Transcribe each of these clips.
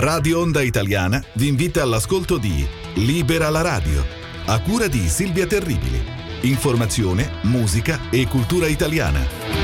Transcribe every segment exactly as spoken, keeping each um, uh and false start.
Radio Onda Italiana vi invita all'ascolto di Libera la radio, a cura di Silvia Terribili. Informazione, musica e cultura italiana.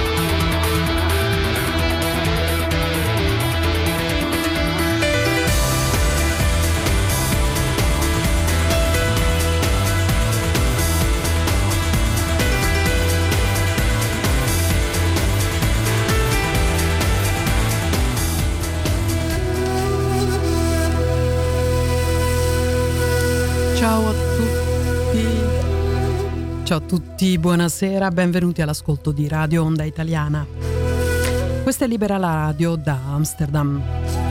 Ciao a tutti, ciao a tutti, buonasera, benvenuti all'ascolto di Radio Onda Italiana. Questa è Libera la radio da Amsterdam.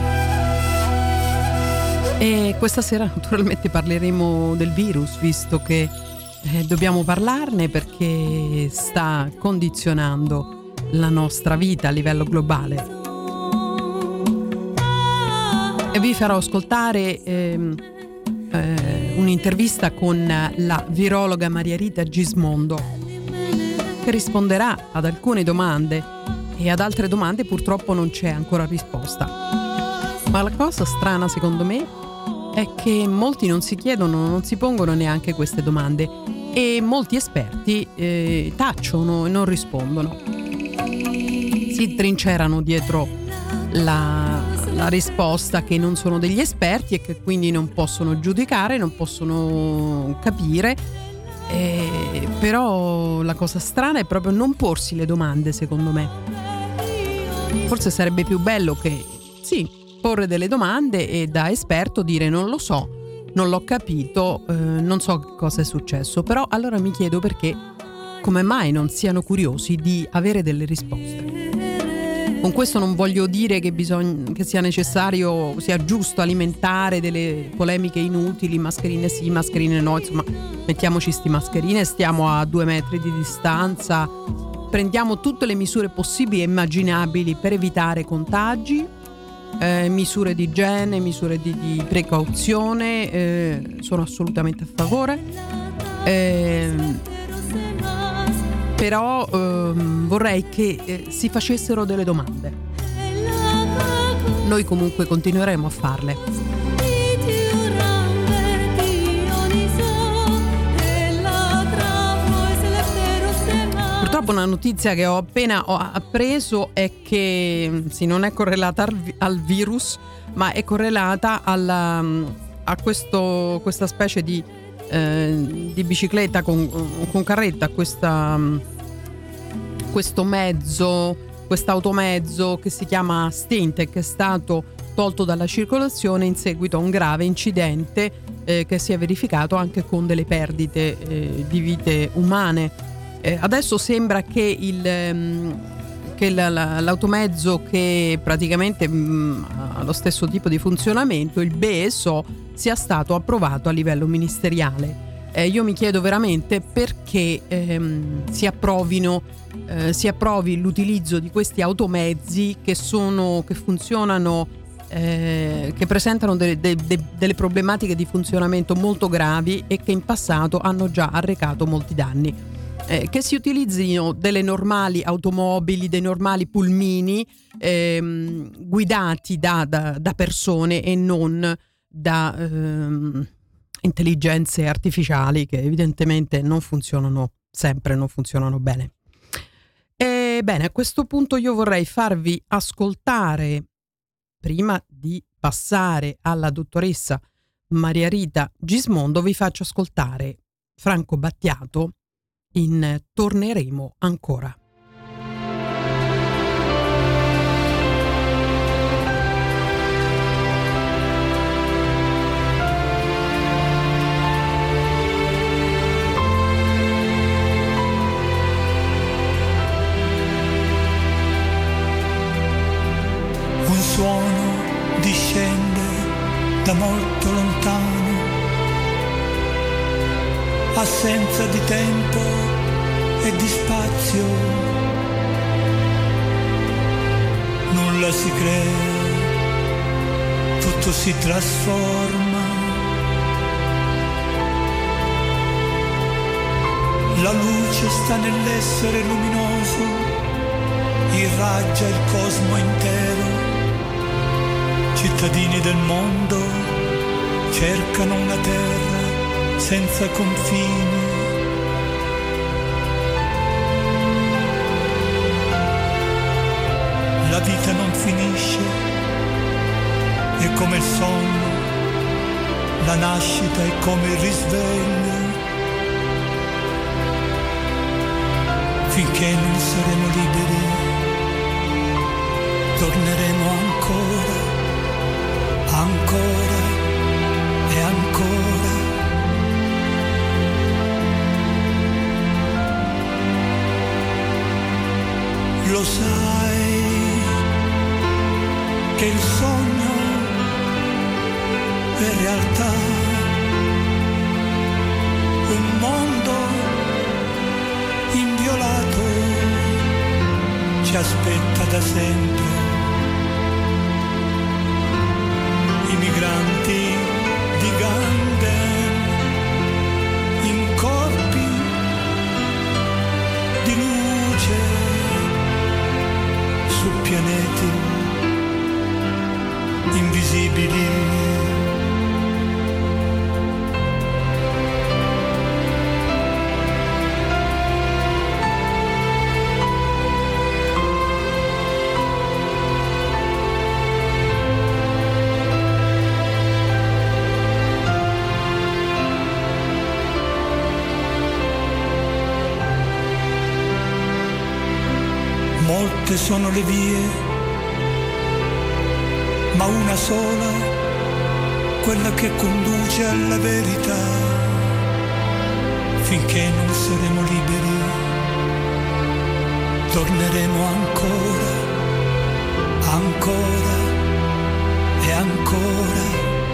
E questa sera naturalmente parleremo del virus, visto che eh, dobbiamo parlarne perché sta condizionando la nostra vita a livello globale. E vi farò ascoltare ehm, eh, un'intervista con la virologa Maria Rita Gismondo, che risponderà ad alcune domande e ad altre domande purtroppo non c'è ancora risposta. Ma la cosa strana secondo me è che molti non si chiedono, non si pongono neanche queste domande e molti esperti eh, tacciono e non rispondono. Si trincerano dietro la, la risposta che non sono degli esperti e che quindi non possono giudicare, non possono capire. Eh, però la cosa strana è proprio non porsi le domande, secondo me. Forse sarebbe più bello che sì, porre delle domande e da esperto dire non lo so, non l'ho capito, eh, non so cosa è successo. Però allora mi chiedo perché, come mai non siano curiosi di avere delle risposte. Con questo non voglio dire che, bisogna, che sia necessario, sia giusto alimentare delle polemiche inutili, mascherine sì, mascherine no, insomma mettiamoci sti mascherine, stiamo a due metri di distanza, prendiamo tutte le misure possibili e immaginabili per evitare contagi, eh, misure di igiene, misure di, di precauzione, eh, sono assolutamente a favore. Eh, Però ehm, vorrei che eh, si facessero delle domande. Noi comunque continueremo a farle. Purtroppo una notizia che ho appena ho appreso è che sì, non è correlata al, al virus, ma è correlata alla, a questo, questa specie di Eh, di bicicletta con, con carretta, questa, questo mezzo, quest'automezzo che si chiama Stint e che è stato tolto dalla circolazione in seguito a un grave incidente eh, che si è verificato anche con delle perdite eh, di vite umane. Eh, adesso sembra che il ehm, che la, la, l'automezzo che praticamente mh, ha lo stesso tipo di funzionamento, il B E S O, sia stato approvato a livello ministeriale. Eh, io mi chiedo veramente perché ehm, si approvino eh, si approvi l'utilizzo di questi automezzi che sono che funzionano eh, che presentano de, de, de, delle problematiche di funzionamento molto gravi e che in passato hanno già arrecato molti danni. Eh, che si utilizzino delle normali automobili, dei normali pulmini ehm, guidati da, da, da persone e non da ehm, intelligenze artificiali che evidentemente non funzionano sempre, non funzionano bene. E bene, a questo punto io vorrei farvi ascoltare, prima di passare alla dottoressa Maria Rita Gismondo, vi faccio ascoltare Franco Battiato in Torneremo ancora. Un suono discende da molto lontano, assenza di tempo e di spazio, nulla si crea, tutto si trasforma, la luce sta nell'essere luminoso, irraggia il cosmo intero, cittadini del mondo cercano una terra senza confini. La vita non finisce, è come il sonno, la nascita è come il risveglio. Finché non saremo liberi, torneremo ancora, ancora e ancora. Lo sai che il sogno è realtà, un mondo inviolato ci aspetta da sempre. I migranti di Ganden in corpi di luce su pianeti invisibili. Molte sono le vie, ma una sola, quella che conduce alla verità. Finché non saremo liberi, torneremo ancora, ancora e ancora.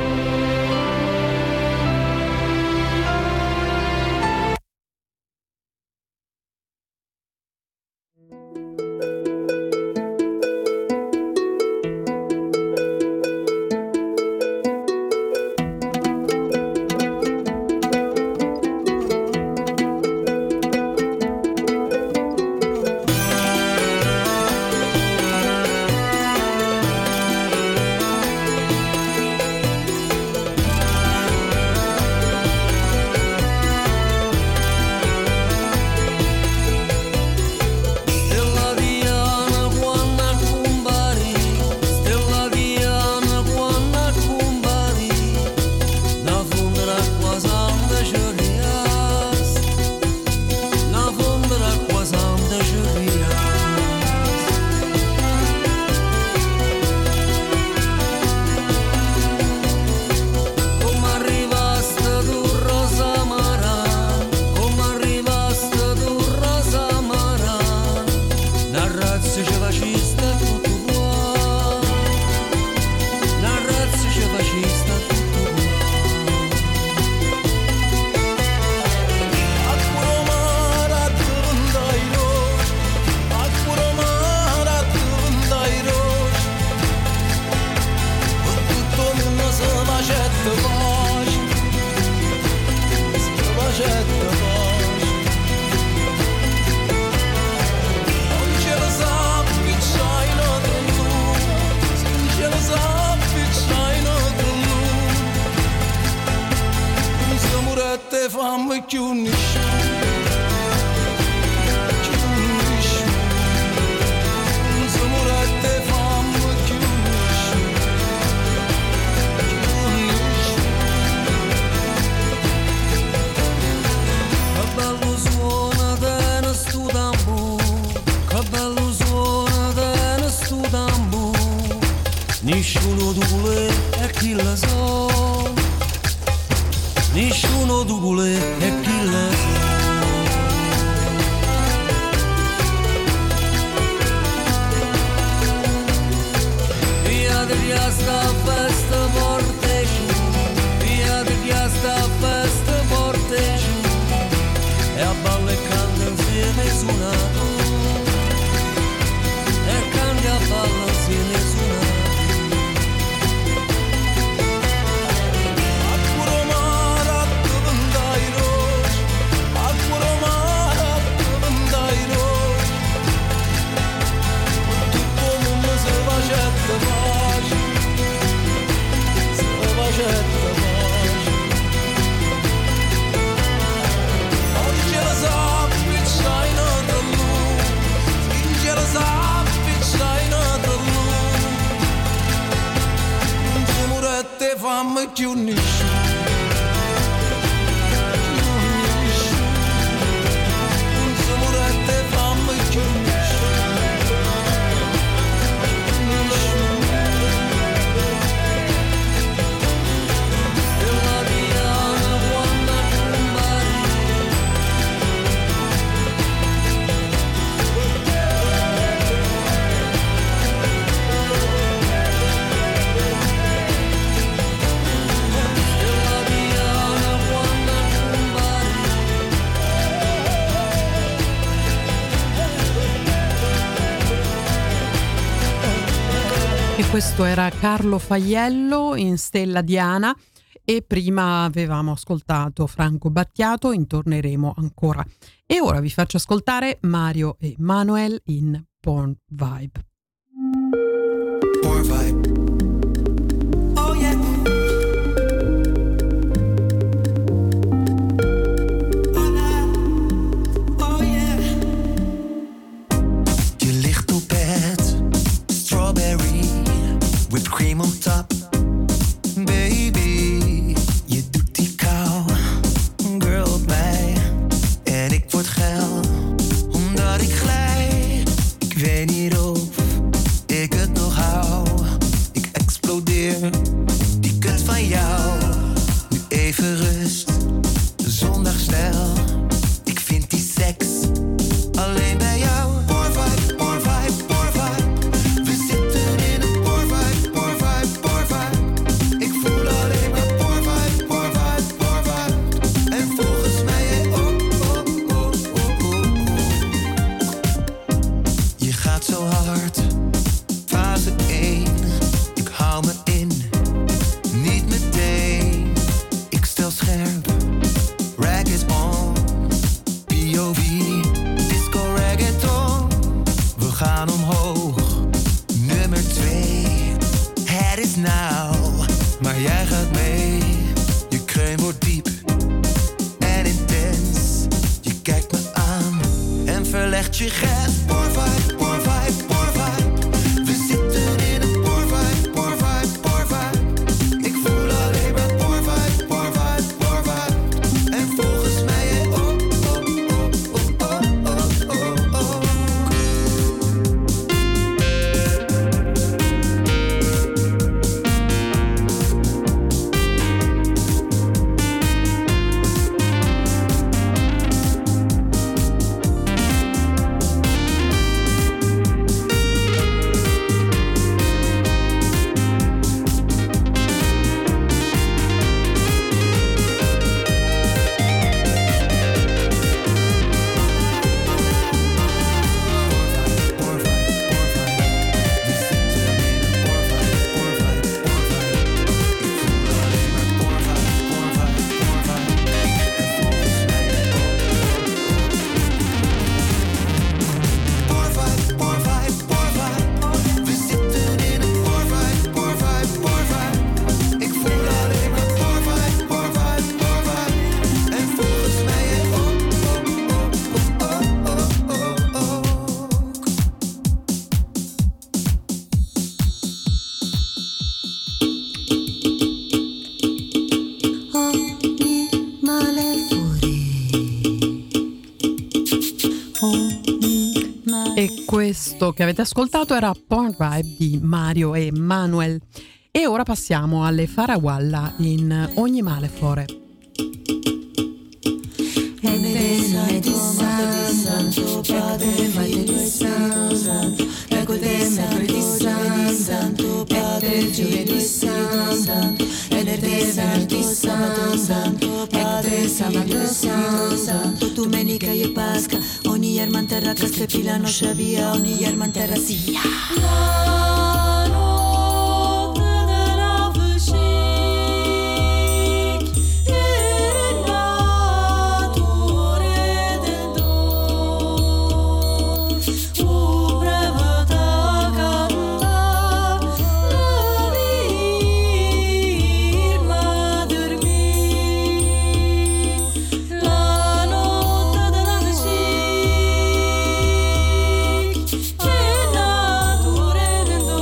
Nessuno duole e chi la so, nessuno duole e chi la so. Via di via sta festa porte giù, via di via sta festa porte giù, e a ballo e canto insieme suonato, e canto a ballo insieme suonato. mai più nessuno. E questo era Carlo Faiello in Stella Diana e prima avevamo ascoltato Franco Battiato in Torneremo ancora. E ora vi faccio ascoltare Mario e Manuel in Porn Vibe. Porn Vibe. Oh yeah. Oh yeah. Je ligt op bed, strawberry, whipped cream on top. Baby, je doet die kou, girl op mij. En ik word geil, omdat ik glij. Ik weet niet of ik het nog hou. Ik explodeer, die kut van jou. Nu even rust, zondag snel. Ik vind die seks alleen bij jou. Porn vibe, porn vibe, porn vibe. We zitten in een porn vibe, porn vibe, porn vibe. Ik voel alleen maar porn vibe, porn vibe, porn vibe. En volgens mij, oh, oh, oh, oh, oh, oh. Je gaat zo hard, fase één. Ik hou me in, niet meteen. Ik stel scherp, rag is on. P O V, disco reggaeton. We gaan omhoog, nummer twee. Het is nou, maar jij gaat mee. Je kreun wordt diep en intens. Je kijkt me aan en verlegt je grens. Porn vibe, porn vibe, porn vibe. We zitten in een porn vibe, porn vibe, porn vibe. Ik voel alleen maar porn vibe, porn vibe, porn vibe. En volgens mij, oh, oh, oh, oh, oh, oh, oh, oh. Questo che avete ascoltato era Porn Vibe di Mario e Manuel. E ora passiamo alle Farawalla in Ogni male fuori. Domenica je Pascha, oni jerman terra kaste pilano šavija, oni jerman terra sija. Nature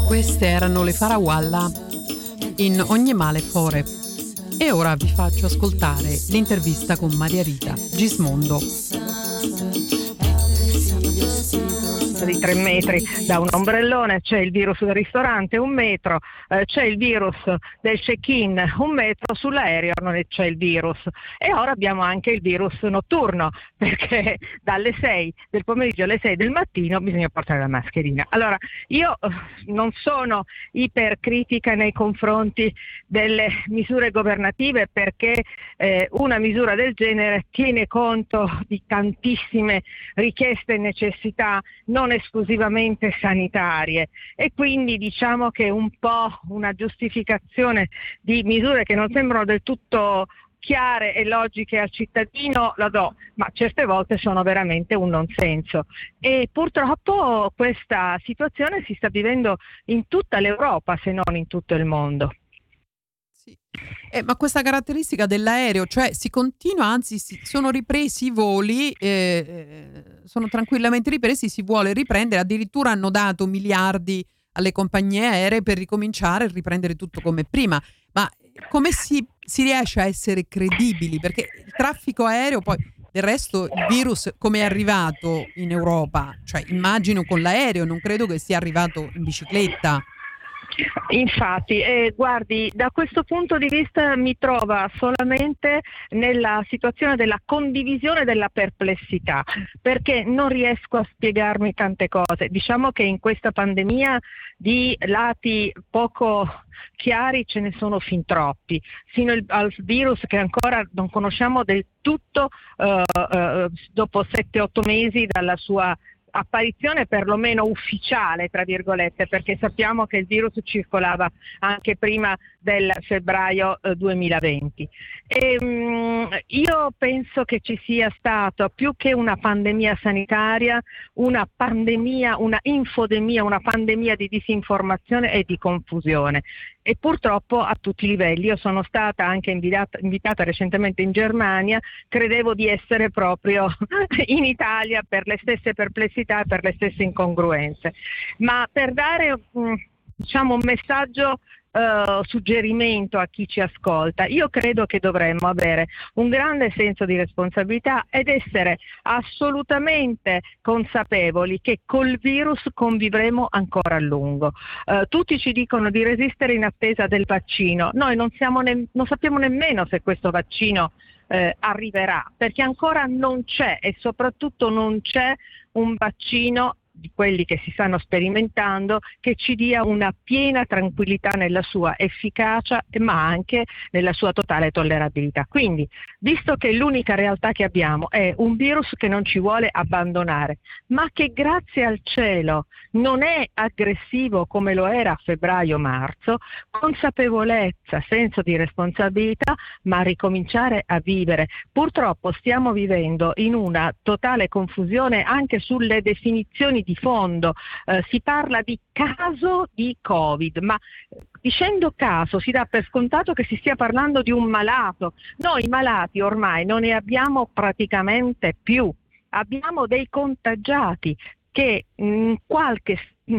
Queste erano le Farawalla in Ogni male fore. E ora vi faccio ascoltare l'intervista con Maria Rita Gismondo. Di tre metri da un ombrellone, c'è il virus del ristorante, un metro, eh, c'è il virus del check-in, un metro, sull'aereo non c'è il virus. E ora abbiamo anche il virus notturno, perché dalle sei del pomeriggio alle sei del mattino bisogna portare la mascherina. Allora, io non sono ipercritica nei confronti delle misure governative, perché eh, una misura del genere tiene conto di tantissime richieste e necessità non esclusivamente sanitarie, e quindi diciamo che un po' una giustificazione di misure che non sembrano del tutto chiare e logiche al cittadino la do, ma certe volte sono veramente un non senso. E purtroppo questa situazione si sta vivendo in tutta l'Europa, se non in tutto il mondo. Eh, ma questa caratteristica dell'aereo, cioè si continua, anzi si, sono ripresi i voli, eh, sono tranquillamente ripresi, si vuole riprendere, addirittura hanno dato miliardi alle compagnie aeree per ricominciare e riprendere tutto come prima. Ma come si, si riesce a essere credibili? Perché il traffico aereo, poi del resto il virus come è arrivato in Europa? Cioè immagino con l'aereo, non credo che sia arrivato in bicicletta. Infatti, eh, guardi, da questo punto di vista mi trova solamente nella situazione della condivisione della perplessità, perché non riesco a spiegarmi tante cose. Diciamo che in questa pandemia di lati poco chiari ce ne sono fin troppi, fino al virus che ancora non conosciamo del tutto eh, eh, dopo sette otto mesi dalla sua apparizione perlomeno ufficiale, tra virgolette, perché sappiamo che il virus circolava anche prima del febbraio eh, duemilaventi. E, mh, io penso che ci sia stato, più che una pandemia sanitaria, una pandemia, una infodemia, una pandemia di disinformazione e di confusione. E purtroppo a tutti i livelli. Io sono stata anche invitata, invitata recentemente in Germania, credevo di essere proprio in Italia per le stesse perplessità e per le stesse incongruenze. Ma per dare um, diciamo un messaggio Uh, suggerimento a chi ci ascolta, io credo che dovremmo avere un grande senso di responsabilità ed essere assolutamente consapevoli che col virus convivremo ancora a lungo. Uh, tutti ci dicono di resistere in attesa del vaccino, noi non, siamo ne- non sappiamo nemmeno se questo vaccino eh, arriverà, perché ancora non c'è, e soprattutto non c'è un vaccino di quelli che si stanno sperimentando che ci dia una piena tranquillità nella sua efficacia, ma anche nella sua totale tollerabilità. Quindi, visto che l'unica realtà che abbiamo è un virus che non ci vuole abbandonare, ma che grazie al cielo non è aggressivo come lo era a febbraio-marzo, consapevolezza, senso di responsabilità, ma ricominciare a vivere. Purtroppo stiamo vivendo in una totale confusione anche sulle definizioni di fondo. Eh, si parla di caso di Covid, ma dicendo caso si dà per scontato che si stia parlando di un malato. Noi malati ormai non ne abbiamo praticamente più, abbiamo dei contagiati che in qualche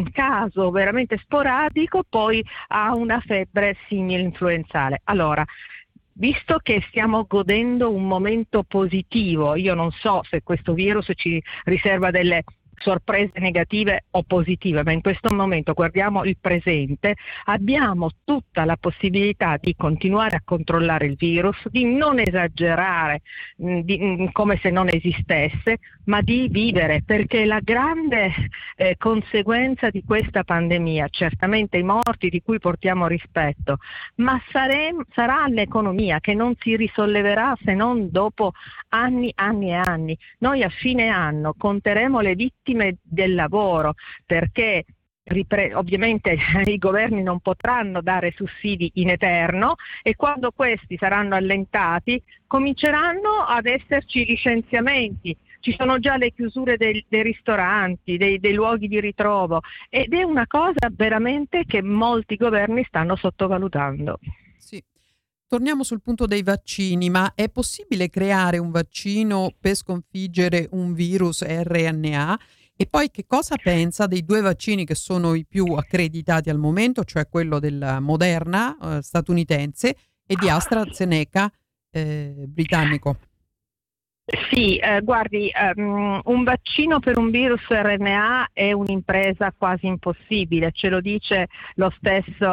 caso veramente sporadico poi ha una febbre simile influenzale. Allora, visto che stiamo godendo un momento positivo, io non so se questo virus ci riserva delle sorprese negative o positive, ma in questo momento guardiamo il presente, abbiamo tutta la possibilità di continuare a controllare il virus, di non esagerare mh, di, mh, come se non esistesse, ma di vivere, perché la grande eh, conseguenza di questa pandemia, certamente i morti di cui portiamo rispetto, ma sare- sarà l'economia che non si risolleverà se non dopo anni, anni e anni. Noi a fine anno conteremo le vittime del lavoro, perché ripre- ovviamente i governi non potranno dare sussidi in eterno e quando questi saranno allentati cominceranno ad esserci licenziamenti. Ci sono già le chiusure dei, dei ristoranti, dei, dei luoghi di ritrovo, ed è una cosa veramente che molti governi stanno sottovalutando. Sì. Torniamo sul punto dei vaccini, ma è possibile creare un vaccino per sconfiggere un virus R N A? E poi che cosa pensa dei due vaccini che sono i più accreditati al momento, cioè quello della Moderna eh, statunitense e di AstraZeneca eh, britannico? Sì, eh, guardi, um, un vaccino per un virus R N A è un'impresa quasi impossibile, ce lo dice lo stesso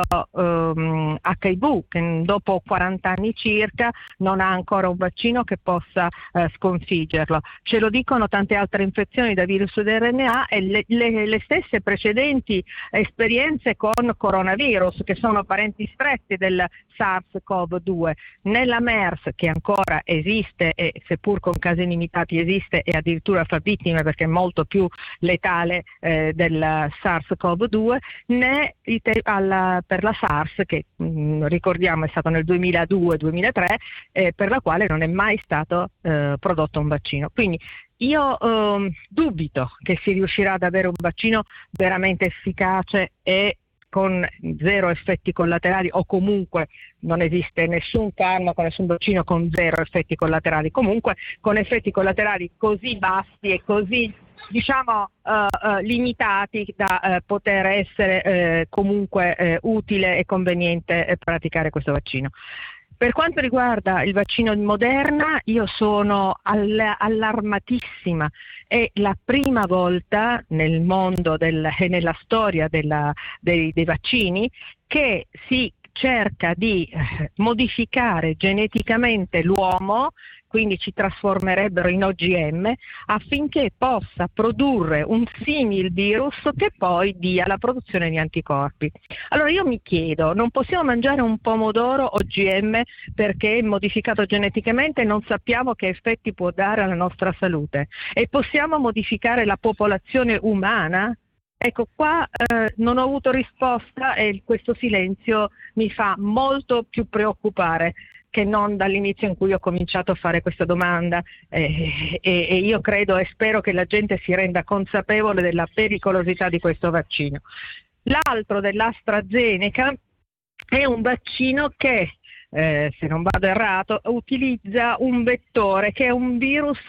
um, H I V, che dopo quaranta anni circa non ha ancora un vaccino che possa uh, sconfiggerlo. Ce lo dicono tante altre infezioni da virus di R N A e le, le, le stesse precedenti esperienze con coronavirus, che sono parenti stretti del SARS-CoV due. Nella MERS, che ancora esiste e seppur con casi limitati esiste e addirittura fa vittime perché è molto più letale eh, del SARS-CoV due, né il te- alla, per la SARS, che mh, ricordiamo è stato nel duemiladue duemilatré, eh, per la quale non è mai stato eh, prodotto un vaccino. Quindi io eh, dubito che si riuscirà ad avere un vaccino veramente efficace e con zero effetti collaterali, o comunque non esiste nessun farmaco, nessun vaccino con zero effetti collaterali, comunque con effetti collaterali così bassi e così diciamo uh, uh, limitati da uh, poter essere uh, comunque uh, utile e conveniente uh, praticare questo vaccino. Per quanto riguarda il vaccino di Moderna, io sono all- allarmatissima. È la prima volta nel mondo del, e nella storia della, dei, dei vaccini che si cerca di eh, modificare geneticamente l'uomo, quindi ci trasformerebbero in O G M, affinché possa produrre un simil virus che poi dia la produzione di anticorpi. Allora io mi chiedo, non possiamo mangiare un pomodoro O G M perché è modificato geneticamente e non sappiamo che effetti può dare alla nostra salute? E possiamo modificare la popolazione umana? Ecco, qua eh, non ho avuto risposta e questo silenzio mi fa molto più preoccupare che non dall'inizio in cui ho cominciato a fare questa domanda eh, e, e io credo e spero che la gente si renda consapevole della pericolosità di questo vaccino. L'altro dell'AstraZeneca è un vaccino che, eh, se non vado errato, utilizza un vettore che è un virus,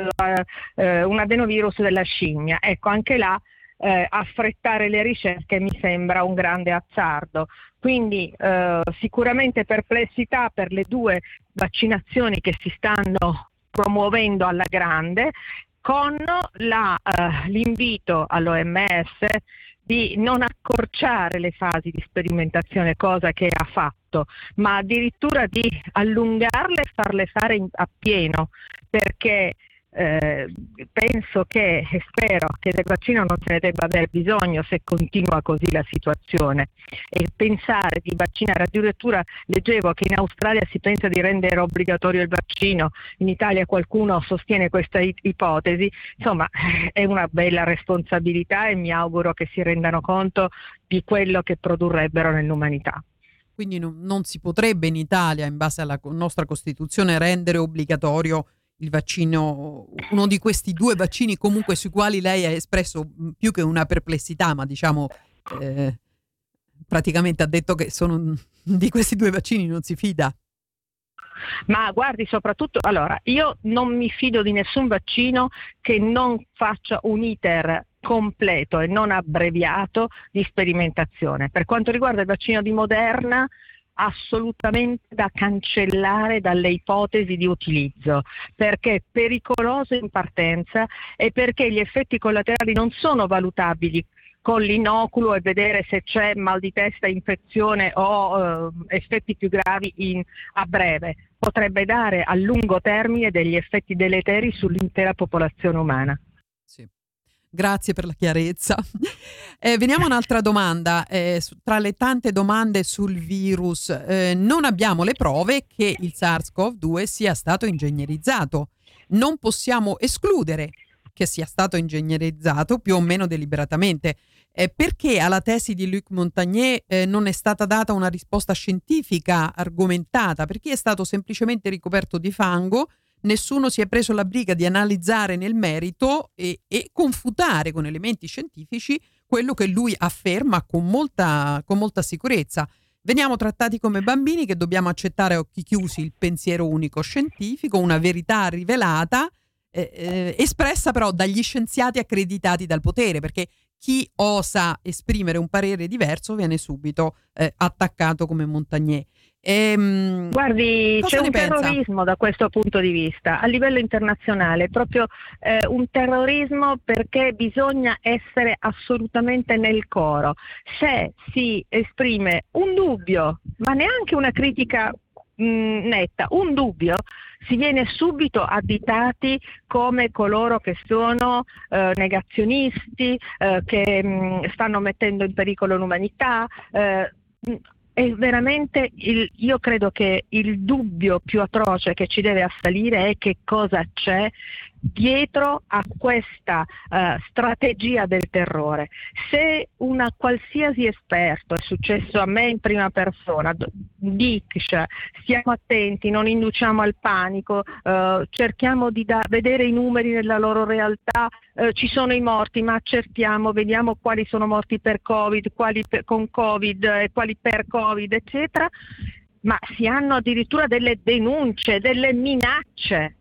eh, un adenovirus della scimmia. Ecco, anche là Eh, affrettare le ricerche mi sembra un grande azzardo. Quindi eh, sicuramente perplessità per le due vaccinazioni che si stanno promuovendo alla grande, con la, eh, l'invito all'O M S di non accorciare le fasi di sperimentazione, cosa che ha fatto, ma addirittura di allungarle e farle fare in, a pieno, perché Eh, penso che e spero che del vaccino non se ne debba aver bisogno se continua così la situazione, e pensare di vaccinare, addirittura leggevo che in Australia si pensa di rendere obbligatorio il vaccino, in Italia qualcuno sostiene questa ipotesi, insomma è una bella responsabilità e mi auguro che si rendano conto di quello che produrrebbero nell'umanità. Quindi non, non si potrebbe in Italia, in base alla nostra Costituzione, rendere obbligatorio il vaccino, uno di questi due vaccini comunque sui quali lei ha espresso più che una perplessità, ma diciamo eh, praticamente ha detto che sono di questi due vaccini non si fida. Ma guardi, soprattutto, allora, io non mi fido di nessun vaccino che non faccia un iter completo e non abbreviato di sperimentazione. Per quanto riguarda il vaccino di Moderna, assolutamente da cancellare dalle ipotesi di utilizzo, perché è pericoloso in partenza e perché gli effetti collaterali non sono valutabili con l'inoculo e vedere se c'è mal di testa, infezione o eh, effetti più gravi in, a breve. Potrebbe dare a lungo termine degli effetti deleteri sull'intera popolazione umana. Sì. Grazie per la chiarezza. Eh, veniamo a un'altra domanda. Eh, su, tra le tante domande sul virus, eh, non abbiamo le prove che il SARS-CoV due sia stato ingegnerizzato. Non possiamo escludere che sia stato ingegnerizzato più o meno deliberatamente. Eh, perché alla tesi di Luc Montagnier eh, non è stata data una risposta scientifica argomentata? Perché è stato semplicemente ricoperto di fango. Nessuno si è preso la briga di analizzare nel merito e, e confutare con elementi scientifici quello che lui afferma con molta, con molta sicurezza. Veniamo trattati come bambini che dobbiamo accettare a occhi chiusi il pensiero unico scientifico, una verità rivelata, eh, eh, espressa però dagli scienziati accreditati dal potere, perché chi osa esprimere un parere diverso viene subito eh, attaccato come Montagnier. Ehm, Guardi, cosa c'è ne un pensa? terrorismo da questo punto di vista a livello internazionale, proprio eh, un terrorismo perché bisogna essere assolutamente nel coro. Se si esprime un dubbio, ma neanche una critica mh, netta, un dubbio, si viene subito additati come coloro che sono eh, negazionisti, eh, che mh, stanno mettendo in pericolo l'umanità. Eh, È veramente, il, io credo che il dubbio più atroce che ci deve assalire è che cosa c'è dietro a questa uh, strategia del terrore. Se una qualsiasi esperto, è successo a me in prima persona, dice stiamo attenti, non induciamo al panico, uh, cerchiamo di da- vedere i numeri nella loro realtà, uh, ci sono i morti, ma accertiamo, vediamo quali sono morti per Covid, quali per, con Covid, eh, quali per Covid, eccetera, ma si hanno addirittura delle denunce, delle minacce.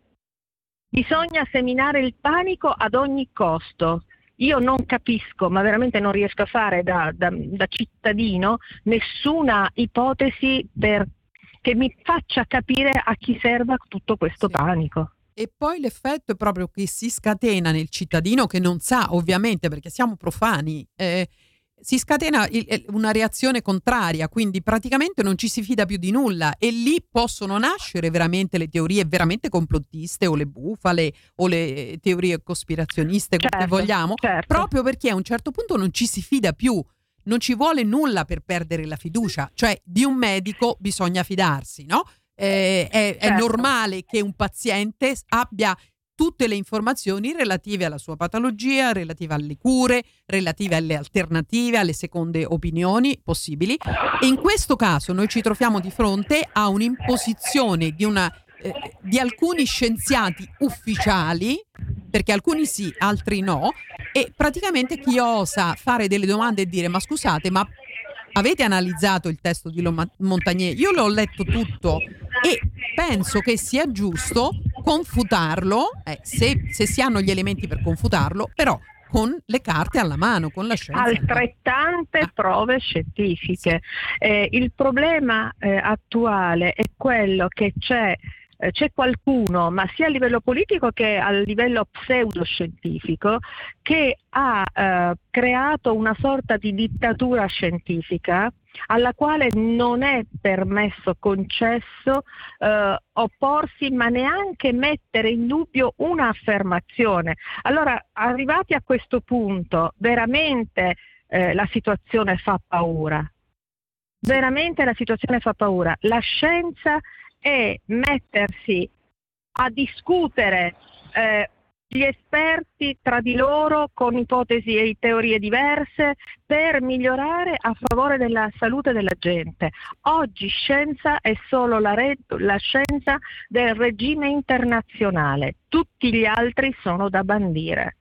Bisogna seminare il panico ad ogni costo. Io non capisco, ma veramente non riesco a fare da, da, da cittadino nessuna ipotesi per, che mi faccia capire a chi serva tutto questo Sì. panico. E poi l'effetto è proprio che si scatena nel cittadino che non sa, ovviamente, perché siamo profani, eh, si scatena il, una reazione contraria, quindi praticamente non ci si fida più di nulla, e lì possono nascere veramente le teorie veramente complottiste, o le bufale, o le teorie cospirazioniste, Certo, come vogliamo, certo. proprio perché a un certo punto non ci si fida più. Non ci vuole nulla per perdere la fiducia, cioè di un medico bisogna fidarsi, no? Eh, è, è Certo. normale che un paziente abbia tutte le informazioni relative alla sua patologia, relative alle cure, relative alle alternative, alle seconde opinioni possibili, e in questo caso noi ci troviamo di fronte a un'imposizione di, una, eh, di alcuni scienziati ufficiali, perché alcuni sì, altri no, e praticamente chi osa fare delle domande e dire ma scusate, ma avete analizzato il testo di Montagnier? Io l'ho letto tutto e penso che sia giusto confutarlo, eh, se, se si hanno gli elementi per confutarlo, però con le carte alla mano, con la scienza. Altrettante Ah. prove scientifiche. Eh, il problema eh, attuale è quello che c'è eh, c'è qualcuno, ma sia a livello politico che a livello pseudoscientifico, che ha eh, creato una sorta di dittatura scientifica alla quale non è permesso, concesso eh, opporsi, ma neanche mettere in dubbio un'affermazione. Allora, arrivati a questo punto, veramente eh, la situazione fa paura. Veramente la situazione fa paura. La scienza è mettersi a discutere eh, gli esperti tra di loro con ipotesi e teorie diverse per migliorare a favore della salute della gente. Oggi scienza è solo la, re- la scienza del regime internazionale, tutti gli altri sono da bandire.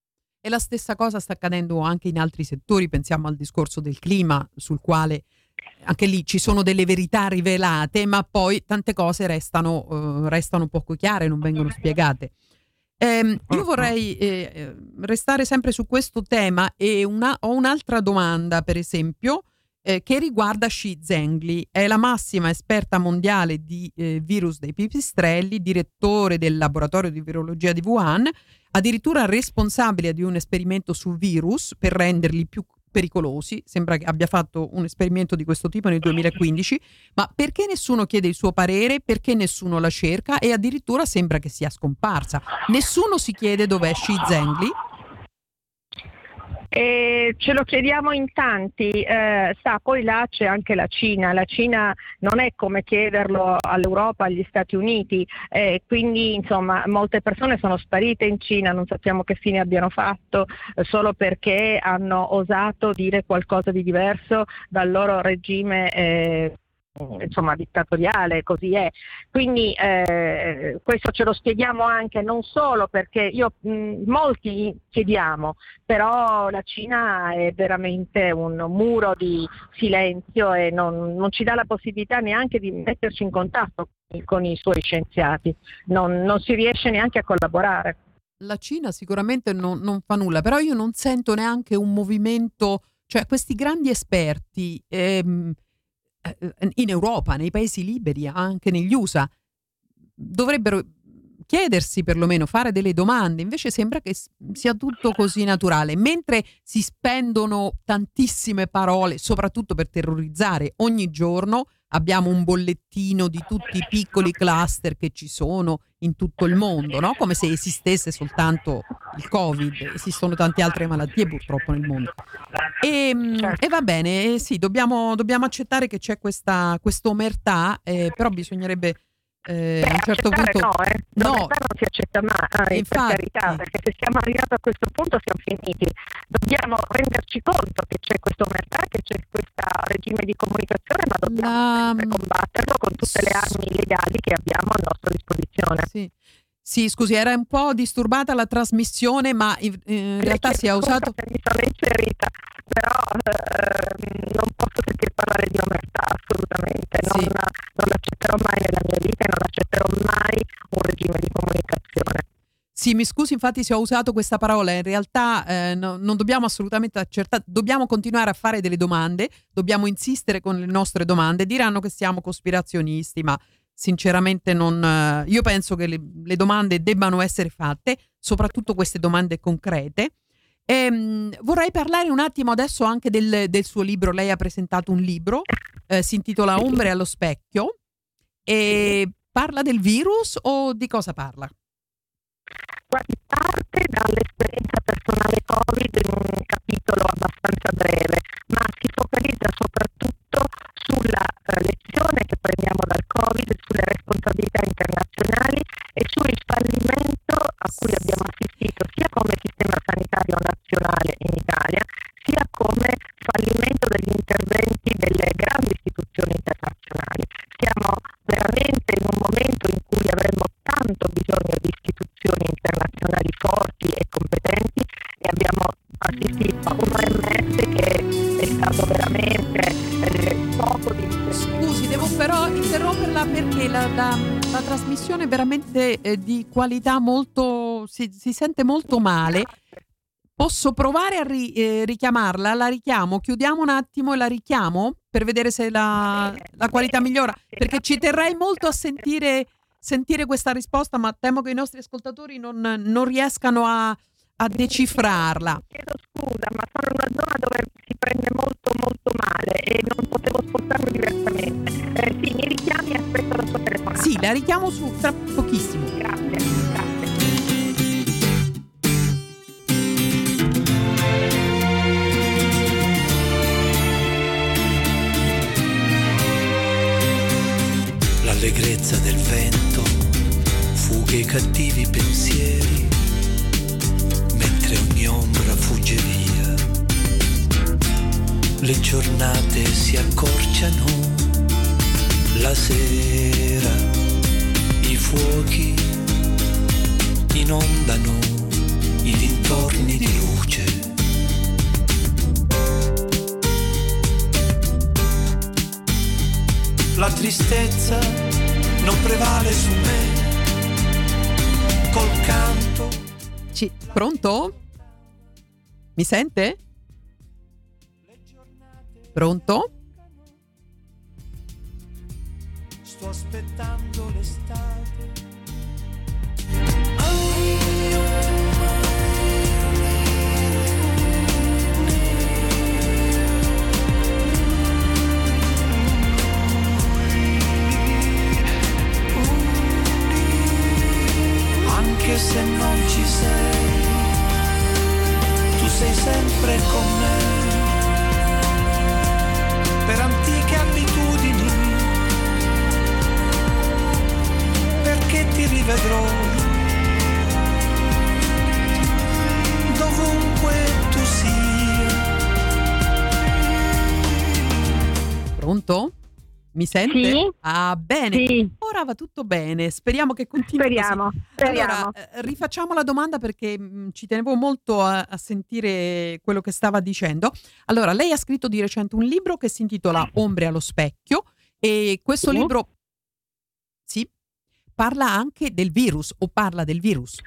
E la stessa cosa sta accadendo anche in altri settori, pensiamo al discorso del clima, sul quale anche lì ci sono delle verità rivelate, ma poi tante cose restano, uh, restano poco chiare, non vengono spiegate. Eh, io vorrei eh, restare sempre su questo tema e una, ho un'altra domanda, per esempio, eh, che riguarda Shi Zhengli. È la massima esperta mondiale di eh, virus dei pipistrelli, direttore del laboratorio di virologia di Wuhan, addirittura responsabile di un esperimento su virus per renderli più pericolosi. Sembra che abbia fatto un esperimento di questo tipo nel duemilaquindici, ma perché nessuno chiede il suo parere, perché nessuno la cerca, e addirittura sembra che sia scomparsa. Nessuno si chiede dov'è Shi Zhengli. E ce lo chiediamo in tanti, eh, sa, poi là c'è anche la Cina, la Cina non è come chiederlo all'Europa, agli Stati Uniti, eh, quindi insomma molte persone sono sparite in Cina, non sappiamo che fine abbiano fatto, eh, solo perché hanno osato dire qualcosa di diverso dal loro regime eh, insomma dittatoriale, così è. Quindi eh, questo ce lo spieghiamo anche non solo perché io mh, molti chiediamo, però la Cina è veramente un muro di silenzio e non, non ci dà la possibilità neanche di metterci in contatto con i suoi scienziati, non, non si riesce neanche a collaborare. La Cina sicuramente non, non fa nulla, però io non sento neanche un movimento, cioè questi grandi esperti ehm, in Europa, nei paesi liberi, anche negli U S A, dovrebbero chiedersi perlomeno, fare delle domande, invece sembra che sia tutto così naturale, mentre si spendono tantissime parole, soprattutto per terrorizzare. Ogni giorno abbiamo un bollettino di tutti i piccoli cluster che ci sono in tutto il mondo, no? Come se esistesse soltanto il Covid, esistono tante altre malattie purtroppo nel mondo. E, e va bene, eh, sì, dobbiamo, dobbiamo accettare che c'è questa omertà, eh, però bisognerebbe eh, a un certo punto no, eh. no, non si accetta mai, infatti, per carità, perché se siamo arrivati a questo punto siamo finiti. Dobbiamo renderci conto che c'è questa omertà, che c'è questo regime di comunicazione, ma dobbiamo la... combatterlo con tutte le armi legali che abbiamo a nostra disposizione. Sì. Sì, scusi, era un po' disturbata la trasmissione, ma in, in realtà si è usato... Mi sono inserita, però eh, non posso sentire parlare di omertà, assolutamente. Non, sì. non l'accetterò mai nella mia vita e non accetterò mai un regime di comunicazione. Sì, mi scusi, infatti se ho usato questa parola, in realtà eh, no, non dobbiamo assolutamente accertare, dobbiamo continuare a fare delle domande, dobbiamo insistere con le nostre domande, diranno che siamo cospirazionisti, ma sinceramente non, io penso che le, le domande debbano essere fatte, soprattutto queste domande concrete. E, mh, vorrei parlare un attimo adesso anche del, del suo libro. Lei ha presentato un libro, eh, si intitola Ombre allo specchio, e parla del virus o di cosa parla? Guardi, parte dall'esperienza personale Covid in un capitolo abbastanza breve, ma si focalizza soprattutto sulla lezione che prendiamo dal Covid, sulle responsabilità internazionali e sul fallimento a cui abbiamo assistito sia come sistema sanitario nazionale in Italia, sia come fallimento degli interventi delle grandi istituzioni internazionali. Siamo veramente in un momento in cui avremmo tanto bisogno di istituzioni internazionali forti e competenti e abbiamo assistito a un O M S che è stato veramente eh, poco di... Scusi, devo però interromperla perché la, la, la trasmissione è veramente eh, di qualità molto... Si, si sente molto male. Posso provare a ri, eh, richiamarla? La richiamo? Chiudiamo un attimo e la richiamo per vedere se la, la qualità migliora, perché ci terrei molto a sentire, sentire questa risposta, ma temo che i nostri ascoltatori non, non riescano a, a decifrarla. Chiedo scusa, ma sono in una zona dove si prende molto molto male e non potevo spostarmi diversamente. Eh, sì, mi richiami e aspetto la sua telefonata. Sì, la richiamo su tra pochissimo. Grazie, grazie. L'allegrezza del vento fughe i cattivi pensieri, mentre ogni ombra fugge via. Le giornate si accorciano, la sera i fuochi inondano i dintorni di luce. La tristezza non prevale su me, col canto. Ci, pronto? Mi sente? Pronto? Sto aspettando l'estate. Anche se non ci sei, tu sei sempre con me, per antiche abitudini, perché ti rivedrò dovunque tu sia. Pronto? Mi sente? Sì. Ah, bene. Sì. Ora va tutto bene. Speriamo che continui Speriamo, così. speriamo. Allora, eh, rifacciamo la domanda perché mh, ci tenevo molto a, a sentire quello che stava dicendo. Allora, lei ha scritto di recente un libro che si intitola Ombre allo specchio e questo Sì. libro sì, parla anche del virus o parla del virus.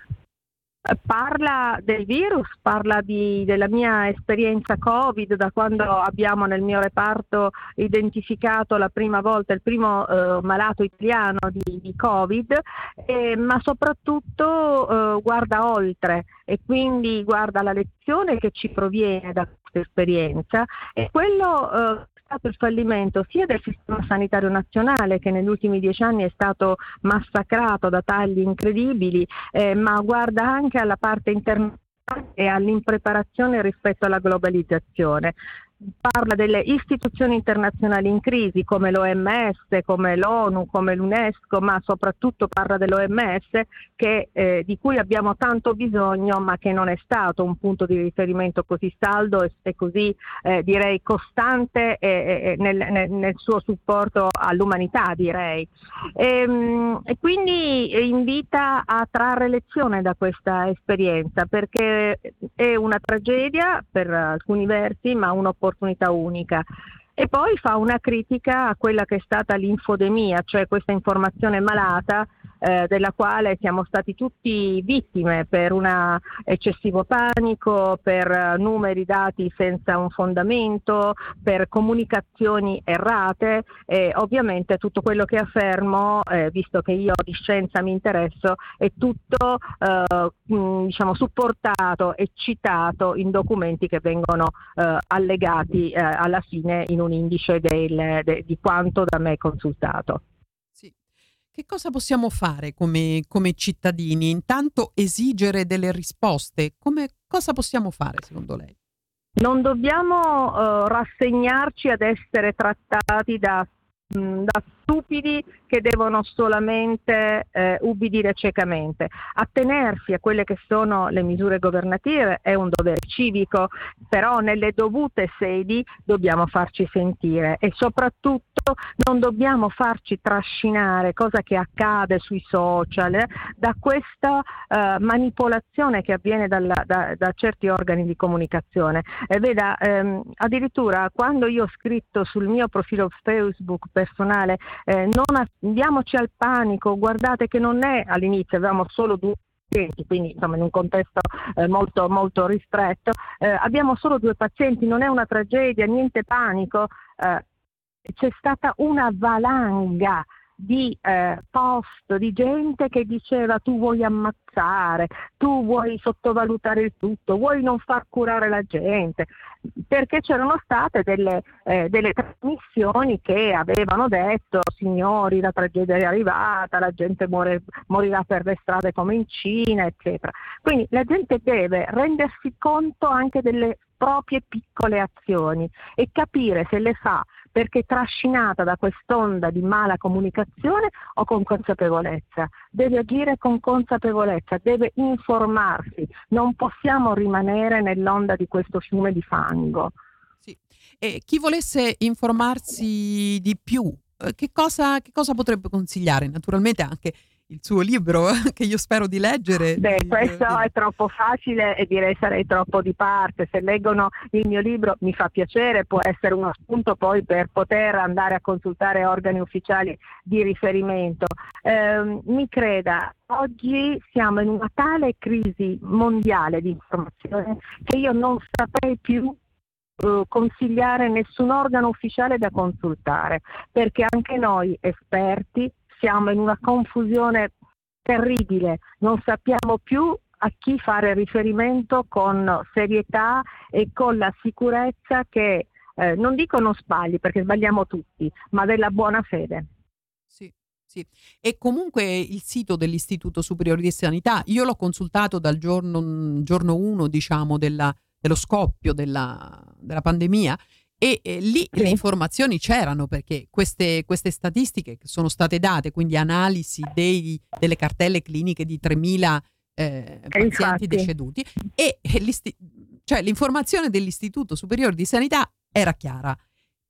Parla del virus, parla di, della mia esperienza Covid, da quando abbiamo nel mio reparto identificato la prima volta il primo eh, malato italiano di, di Covid, eh, ma soprattutto eh, guarda oltre e quindi guarda la lezione che ci proviene da questa esperienza e quello eh, il fallimento sia del sistema sanitario nazionale, che negli ultimi dieci anni è stato massacrato da tagli incredibili, eh, ma guarda anche alla parte internazionale e all'impreparazione rispetto alla globalizzazione. Parla delle istituzioni internazionali in crisi come l'O M S, come l'ONU, come l'UNESCO, ma soprattutto parla dell'O M S che, eh, di cui abbiamo tanto bisogno, ma che non è stato un punto di riferimento così saldo e, e così eh, direi costante eh, eh, nel, nel, nel suo supporto all'umanità, direi. E, e quindi invita a trarre lezione da questa esperienza, perché è una tragedia per alcuni versi, ma un'opportunità unica. E poi fa una critica a quella che è stata l'infodemia, cioè questa informazione malata eh, della quale siamo stati tutti vittime per un eccessivo panico, per numeri dati senza un fondamento, per comunicazioni errate e ovviamente tutto quello che affermo, eh, visto che io di scienza mi interesso, è tutto eh, mh, diciamo supportato e citato in documenti che vengono eh, allegati eh, alla fine in un indice del, de, di quanto da me consultato. Sì. Che cosa possiamo fare come, come cittadini? Intanto esigere delle risposte. Come, cosa possiamo fare secondo lei? Non dobbiamo uh, rassegnarci ad essere trattati da, mh, da stupidi che devono solamente eh, ubbidire ciecamente. Attenersi a quelle che sono le misure governative è un dovere civico, però nelle dovute sedi dobbiamo farci sentire e soprattutto non dobbiamo farci trascinare, cosa che accade sui social, eh, da questa eh, manipolazione che avviene dalla, da, da certi organi di comunicazione. E veda, ehm, addirittura quando io ho scritto sul mio profilo Facebook personale eh, non andiamoci al panico, guardate che non è, all'inizio avevamo solo due pazienti, quindi insomma in un contesto eh, molto molto ristretto, eh, abbiamo solo due pazienti, non è una tragedia, niente panico, eh, c'è stata una valanga di eh, post, di gente che diceva tu vuoi ammazzare, tu vuoi sottovalutare il tutto, vuoi non far curare la gente, perché c'erano state delle, eh, delle trasmissioni che avevano detto signori la tragedia è arrivata, la gente muore, morirà per le strade come in Cina, eccetera. Quindi la gente deve rendersi conto anche delle proprie piccole azioni e capire se le fa perché è trascinata da quest'onda di mala comunicazione o con consapevolezza. Deve agire con consapevolezza, deve informarsi, non possiamo rimanere nell'onda di questo fiume di fango. Sì. E chi volesse informarsi di più, eh, che cosa, che cosa potrebbe consigliare? Naturalmente anche il suo libro che io spero di leggere. Beh, di, questo di... è troppo facile e direi sarei troppo di parte. Se leggono il mio libro mi fa piacere, può essere uno spunto poi per poter andare a consultare organi ufficiali di riferimento. Eh, mi creda, oggi siamo in una tale crisi mondiale di informazione che io non saprei più eh, consigliare nessun organo ufficiale da consultare, perché anche noi esperti siamo in una confusione terribile, non sappiamo più a chi fare riferimento con serietà e con la sicurezza che, eh, non dico non sbagli perché sbagliamo tutti, ma della buona fede. Sì, sì. E comunque il sito dell'Istituto Superiore di Sanità, io l'ho consultato dal giorno, giorno uno, diciamo, della, dello scoppio della, della pandemia. E eh, lì sì. Le informazioni c'erano perché queste, queste statistiche che sono state date, quindi analisi dei, delle cartelle cliniche di tremila eh, pazienti infatti. deceduti e, e cioè, l'informazione dell'Istituto Superiore di Sanità era chiara.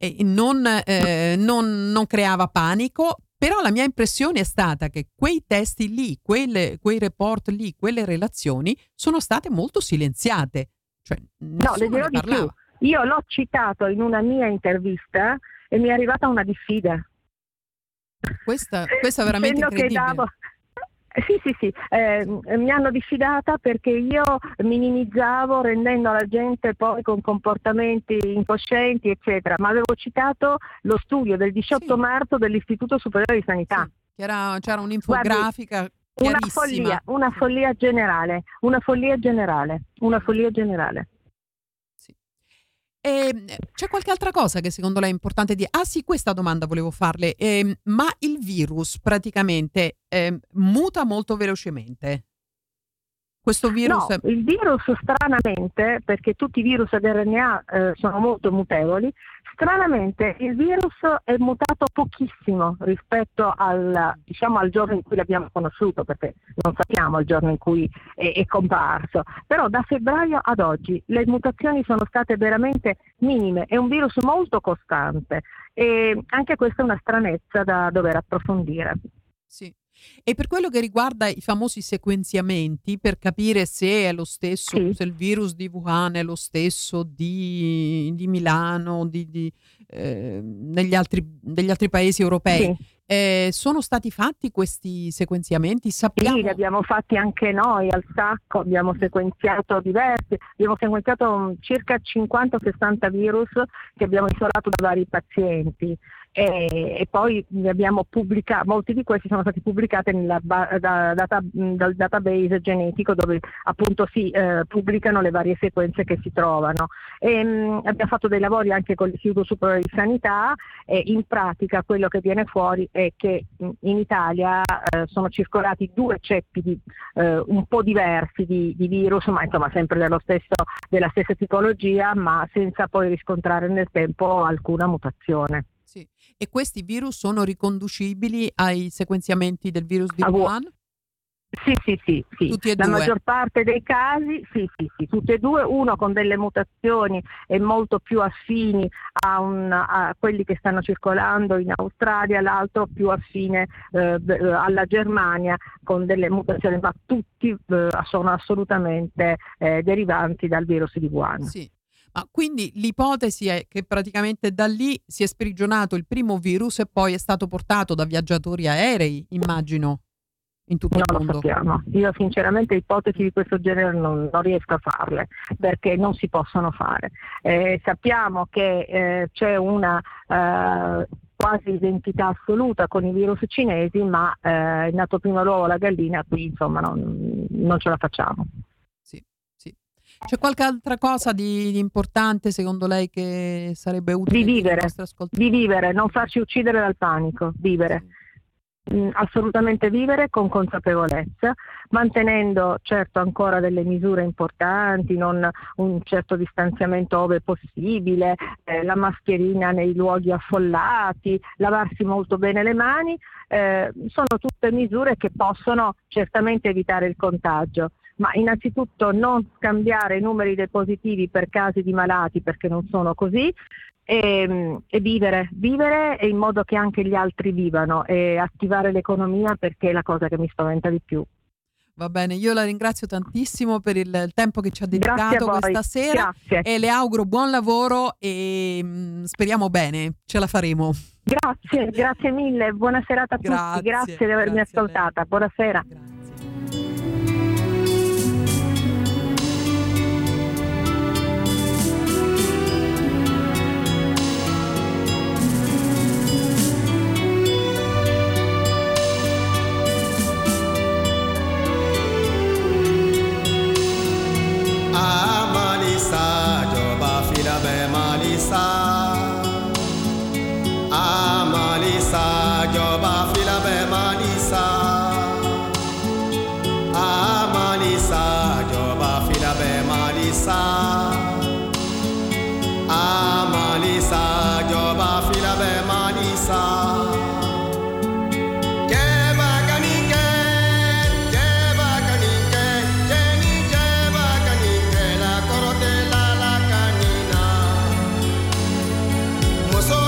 e non, eh, non, non creava panico. Però la mia impressione è stata che quei testi lì, quelle, quei report lì, quelle relazioni sono state molto silenziate. Cioè, no, le dirò di più. Io l'ho citato in una mia intervista e mi è arrivata una diffida. Questa, questa è veramente incredibile. Che davo... Sì, sì, sì, eh, mi hanno diffidata perché io minimizzavo rendendo la gente poi con comportamenti incoscienti, eccetera, ma avevo citato lo studio del diciotto sì. marzo dell'Istituto Superiore di Sanità. Sì. C'era, c'era un'infografica Guardi, una follia, una follia generale, una follia generale, una follia generale. Sì. E c'è qualche altra cosa che secondo lei è importante dire? Ah sì, questa domanda volevo farle. Eh, ma il virus praticamente eh, muta molto velocemente? Questo virus? No, il virus stranamente, perché tutti i virus ad R N A eh, sono molto mutevoli, stranamente il virus è mutato pochissimo rispetto al, diciamo, al giorno in cui l'abbiamo conosciuto, perché non sappiamo il giorno in cui è, è comparso. Però da febbraio ad oggi le mutazioni sono state veramente minime, è un virus molto costante e anche questa è una stranezza da dover approfondire. Sì. E per quello che riguarda i famosi sequenziamenti, per capire se è lo stesso, sì. se il virus di Wuhan è lo stesso di, di Milano, di, di, eh, negli altri, degli altri paesi europei, sì. eh, sono stati fatti questi sequenziamenti? Sappiamo... Sì, li abbiamo fatti anche noi al sacco, abbiamo sequenziato diversi, abbiamo sequenziato circa cinquanta sessanta virus che abbiamo isolato da vari pazienti. E, e poi ne abbiamo pubblicato, molti di questi sono stati pubblicati nella ba, da, data, dal database genetico dove appunto si eh, pubblicano le varie sequenze che si trovano. E, mh, abbiamo fatto dei lavori anche con l'Istituto Superiore di Sanità e in pratica quello che viene fuori è che mh, in Italia eh, sono circolati due ceppi di, eh, un po' diversi di, di virus, ma insomma sempre dello stesso, della stessa tipologia, ma senza poi riscontrare nel tempo alcuna mutazione. Sì. E questi virus sono riconducibili ai sequenziamenti del virus di Wuhan? Sì, sì, sì, sì. Tutti e La due. maggior parte dei casi, sì, sì, sì, tutti e due, uno con delle mutazioni e molto più affini a, un, a quelli che stanno circolando in Australia, l'altro più affine eh, alla Germania con delle mutazioni, ma tutti eh, sono assolutamente eh, derivanti dal virus di Wuhan. Sì. Ah, quindi l'ipotesi è che praticamente da lì si è sprigionato il primo virus e poi è stato portato da viaggiatori aerei, immagino, in tutto no, il mondo. Non lo sappiamo. Io sinceramente ipotesi di questo genere non, non riesco a farle perché non si possono fare. Eh, sappiamo che eh, c'è una eh, quasi identità assoluta con i virus cinesi, ma eh, è nato prima l'uovo la gallina, qui insomma non, non ce la facciamo. C'è qualche altra cosa di, di importante secondo lei che sarebbe utile? Di vivere, di vivere, non farci uccidere dal panico, vivere. Mm, assolutamente vivere con consapevolezza, mantenendo certo ancora delle misure importanti, non un certo distanziamento ove possibile, eh, la mascherina nei luoghi affollati, lavarsi molto bene le mani, eh, sono tutte misure che possono certamente evitare il contagio. Ma innanzitutto non scambiare i numeri dei positivi per casi di malati perché non sono così e, e vivere, vivere in modo che anche gli altri vivano e attivare l'economia perché è la cosa che mi spaventa di più. Va bene, io la ringrazio tantissimo per il, il tempo che ci ha dedicato questa sera. Grazie. E le auguro buon lavoro e mh, speriamo bene, ce la faremo. Grazie, grazie mille, buona serata a grazie, tutti, grazie di avermi grazie ascoltata, buonasera. Grazie. Amalisa, Joba fila be Malisa. Amalisa, Joba fila be Malisa. Amalisa, Joba fila be Malisa. So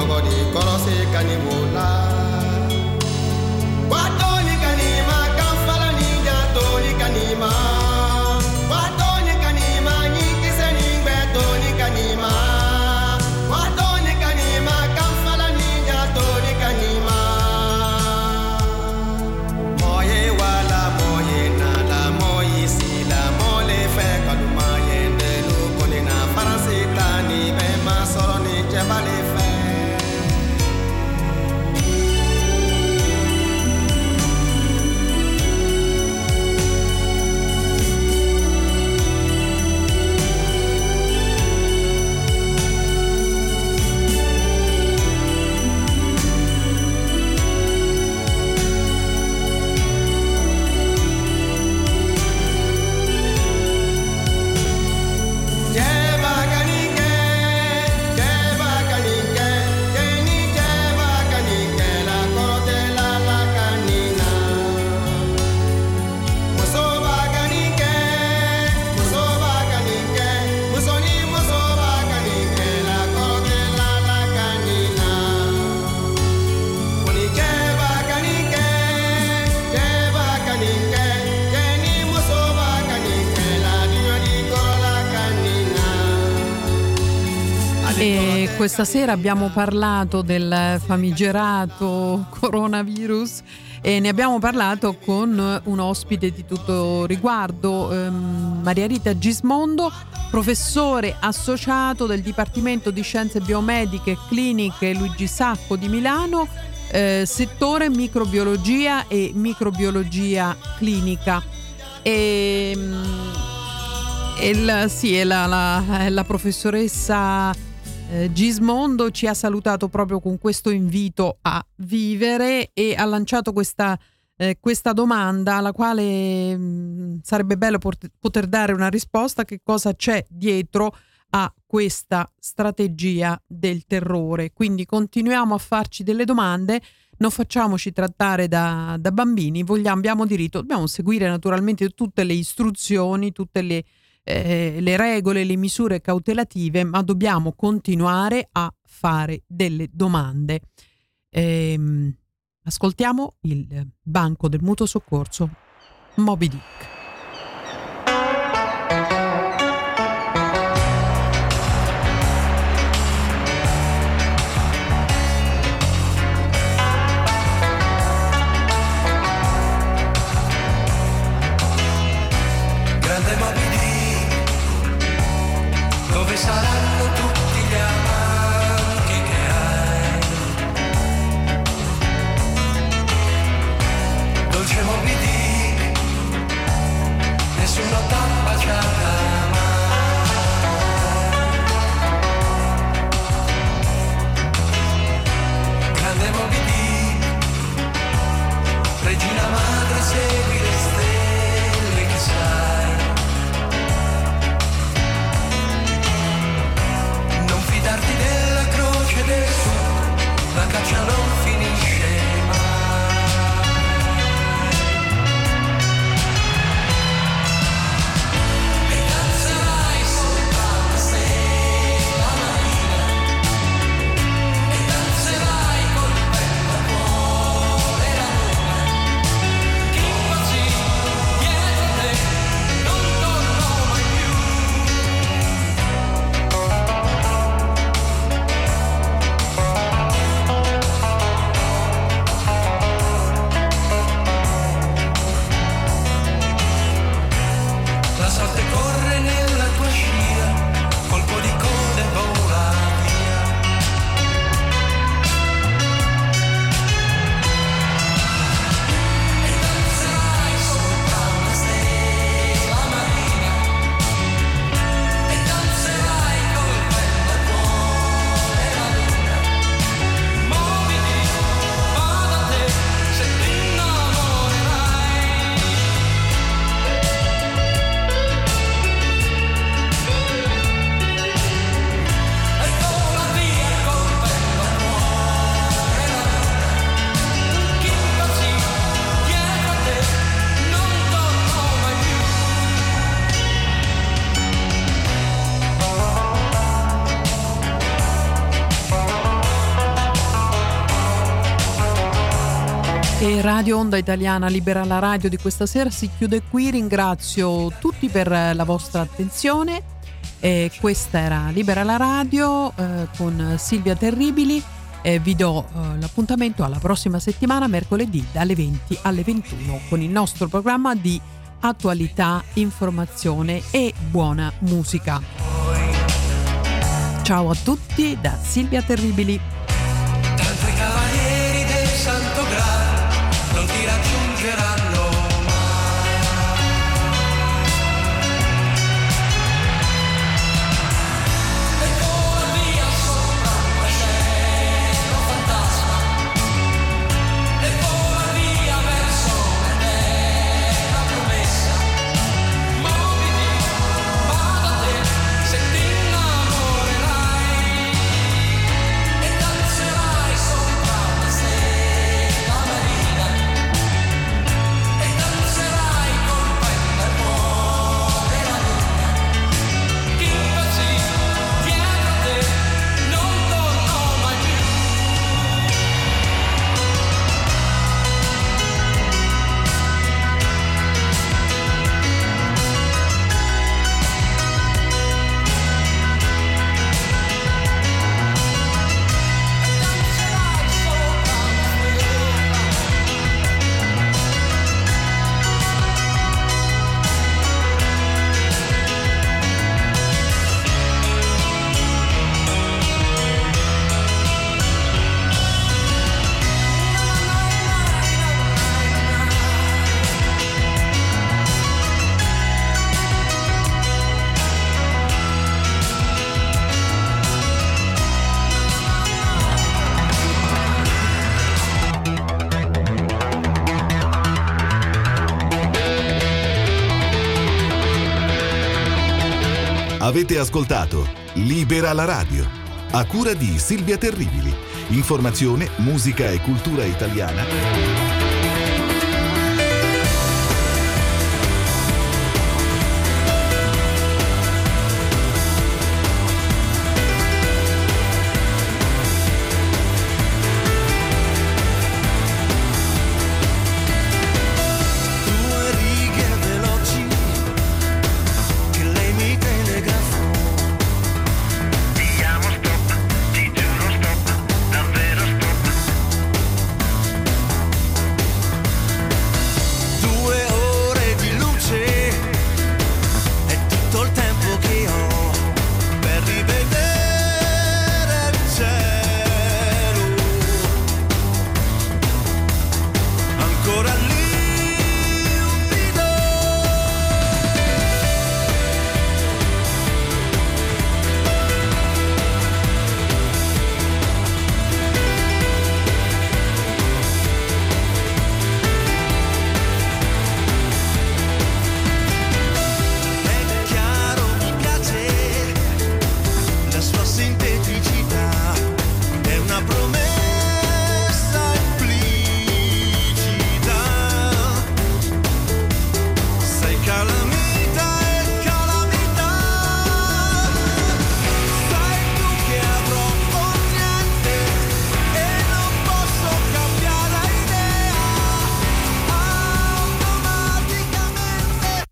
mogodi korosi kanibula watoni kanima kamfala ninja toni kanima watoni kanima nyikise ningbe toni kanima watoni kanima kamfala ninja toni kanima moye wala moye nala moye sila mole fe kaluma yende lu konina faransita ni be masoro ni jebale fe E questa sera abbiamo parlato del famigerato coronavirus e ne abbiamo parlato con un ospite di tutto riguardo, ehm, Maria Rita Gismondo, professore associato del Dipartimento di Scienze Biomediche e Cliniche Luigi Sacco di Milano, eh, settore microbiologia e microbiologia clinica. E, e la, sì, è la, la, la professoressa Eh, Gismondo ci ha salutato proprio con questo invito a vivere e ha lanciato questa, eh, questa domanda alla quale mh, sarebbe bello pot- poter dare una risposta: che cosa c'è dietro a questa strategia del terrore. Quindi continuiamo a farci delle domande, non facciamoci trattare da, da bambini, vogliamo, abbiamo diritto, dobbiamo seguire naturalmente tutte le istruzioni, tutte le Eh, le regole, le misure cautelative, ma dobbiamo continuare a fare delle domande. Ehm, ascoltiamo il Banco del Mutuo Soccorso, Moby Dick. Dove saranno tutti gli amanti che hai? Dolce Moby Dick, nessuno t'ha baciata mai. Grande Moby Dick, regina madre, segui le stelle che sai. Darti della croce del sud, la caccia non finisce mai. E danzerai sopra una stella marina, e danzerai col petto a cuore la luna, che impazzirà E Radio Onda Italiana Libera la Radio di questa sera si chiude qui. Ringrazio tutti per la vostra attenzione. E questa era Libera la Radio eh, con Silvia Terribili. E vi do eh, l'appuntamento alla prossima settimana, mercoledì dalle venti alle ventuno, con il nostro programma di attualità, informazione e buona musica. Ciao a tutti da Silvia Terribili. Tanto i cavalieri del Santo Graal non ti raggiungeranno mai. E vola via sopra un cielo fantasma, e vola via verso l'eterna promessa. Muoviti, vado a te, se ti innamorerai e danzerai sopra una stella marina, e danzerai colpendo il cuore la luna. Chi impazzì dietro te non tornò mai più. Danzerai sopra una Avete ascoltato Libera la Radio, a cura di Silvia Terribili. Informazione, musica e cultura italiana